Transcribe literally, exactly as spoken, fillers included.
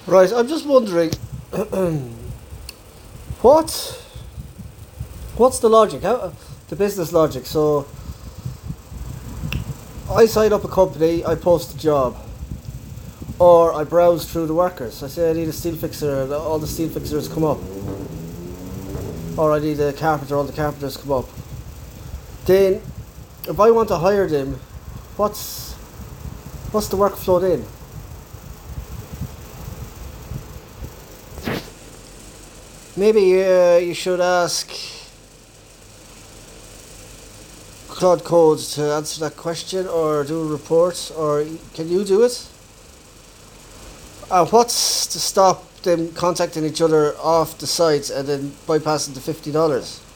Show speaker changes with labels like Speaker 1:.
Speaker 1: Right, I'm just wondering, what, what's the logic? How, the business logic. So, I sign up a company, I post a job, or I browse through the workers. I say I need a steel fixer, and all the steel fixers come up, or I need a carpenter, all the carpenters come up. Then, if I want to hire them, what's what's the workflow then? Maybe uh, you should ask Claude Code to answer that question, or do a report, or can you do it? Uh, what's to stop them contacting each other off the site and then bypassing the fifty dollars?